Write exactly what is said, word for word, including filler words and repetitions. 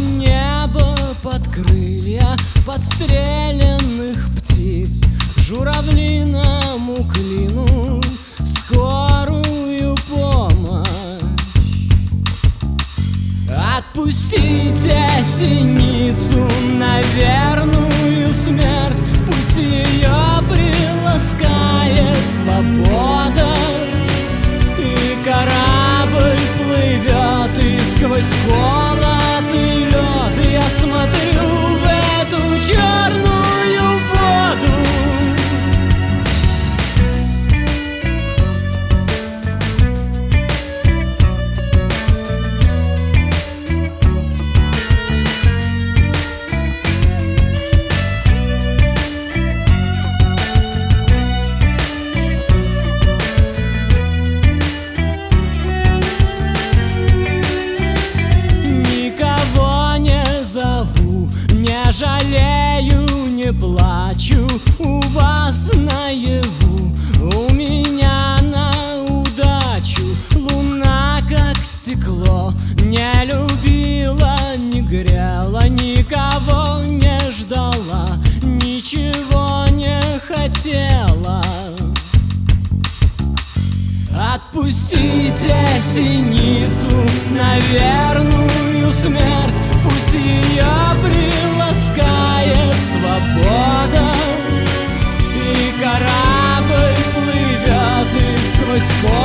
небо под крылья подстреленных птиц, журавлиному клину скорую помощь. Отпустите синицу на верную смерть, пусть ее приласкает свобода, и корабль плывет, и сквозь холод и лед я смотрю в эту черную воду. Не жалею, не плачу у вас наяву, у меня на удачу. Луна, как стекло, не любила, не грела, никого не ждала, ничего не хотела. Отпустите синицу на верную смерть, пусть ее приласкает свобода, и корабль плывет, и сквозь